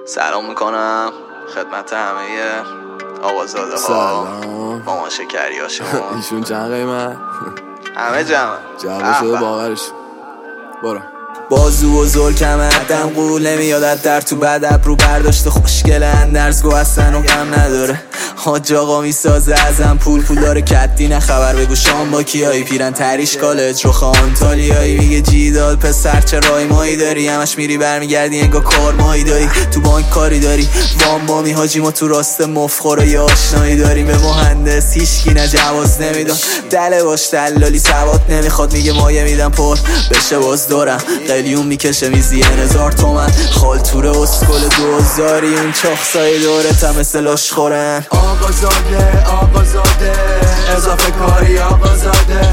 سلام میکنم خدمت همه آقازاده ها، مامان شکری ها. شما ایشون چند قیمت؟ همه جمع شده باورش. برو. بازو و زلکم عدم قول نمیاد در تو بد ابرو برداشته خوشگله اندرزگو هستن و غم نداره. حاج آقا میسازه ازم پول داره کدی نه خبر بگو شام با کیایی پیرن تریش کالج رو خانتالیایی میگه جیدال پسر چه رای مایی داری همش میری برمیگردی انگار کار مایی داری تو بانک کاری داری وام بامی حاجی ما تو راست مفخور یا آشنایی داریم به مهندس هیچکی نه جواز نمیدن دله باش دلالی سواد نمیخواد میگه مایه میدم پر بشه باز دارم قلیون میکشه میزی 1000 تومن خالتوره اسکل 2000 اون چاخسای دورت هم مثل لاش خورن. آقازاده اضافه کاری آقازاده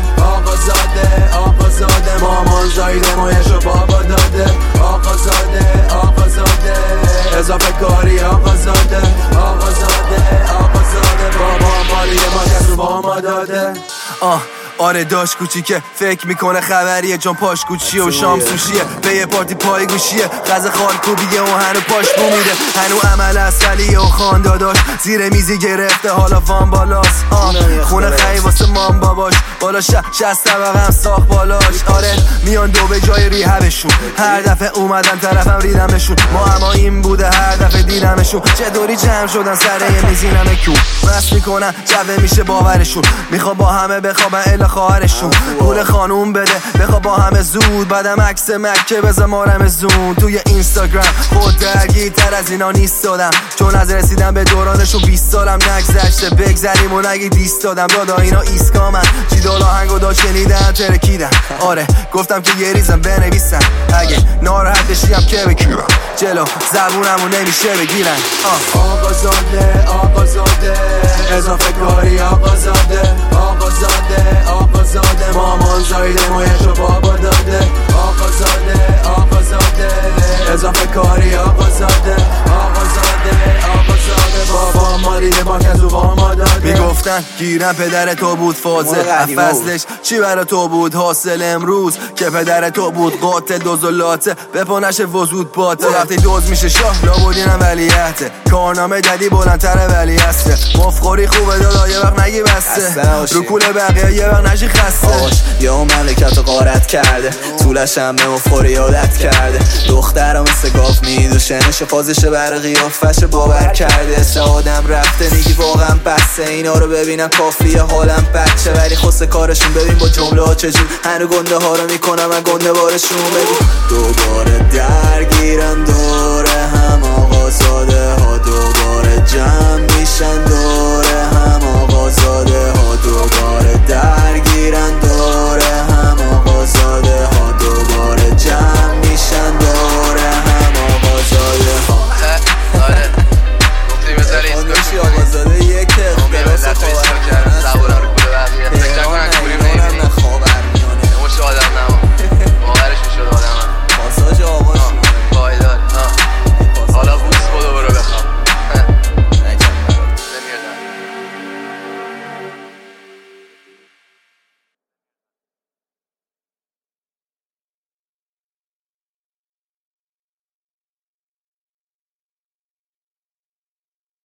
مامان زایده مایشو بابا داده آقازاده اضافه کاری آقازاده بابا مالی ما کسو با ما داده. آره داش کوچیکه فکر میکنه خبریه چون پاش کوچیه و شام سوشیه به پارتی پای گوشیه غذا خال کوبیه و هنو پاش بو میده هنو عمل اصلیه و خانداداش زیر میزی گرفته حالا وان بالاست خونه خیلی واسه مام باباش بالا 60 طبقه هم ساخت بالاش. آره میان دو به جای ریهبشون هر دفعه اومدن طرفم ریدمشون ما اما این بوده هر دفعه دیدمشون چطوری جمع شدن سر یه میزینم کیون مست میکنن جوه میشه باورشون میخوا با همه بخوابن خواهرشون پول خانوم بده بخوا با همه زود بعدم عکس مکه بذار مارم زون توی اینستاگرام خود درگیرتر از اینا نیست دادم چون از رسیدم به دورانشون 20 سالم نگذشته بگذریم و نگی دیست دادم دادا اینا ایسکامن جیدال آهنگو دا شنیدن ترکیدن. آره گفتم که یه ریزم بنویسم اگه ناراحت بشیم که بگیرم جلو زبونمو نمیشه بگیرن. آقازاده اضافه کاری آقازاده مامان زایده مایشو بابا داده آقازاده اضافه کاری آقازاده بابا مالیده با کسو با ما داده. میگفتن گیرم پدر تو بود فازه فصلش چی برا تو بود حاصل امروز که پدر تو بود قاتل دوزولاته به پانش وزود باته وقتی دوز میشه شاه لابودینم ولیعته کارنامه جدی بلندتر ولی هسته مفخوری خوبه دادا یه وقت نگی بسته رو کوله بقیه یه وقت نشی خسته یا مملکت رو غارت کرده طولش هم به مفخوری عادت کرده دخترها مثل گاف میدوشه نشه فازشه بر قیافش باور کرده سعادم رفته میگی واقعا بسته اینا رو ببینم کافیه حالم بچه ولی خسته کارشون ببین با جمله ها چجور هنو گنده ها رو میکنم من گنده بارشون بگو دوباره درگیرن دوره هم آقازاده ها دوباره جمع میشن دوره هم آقازاده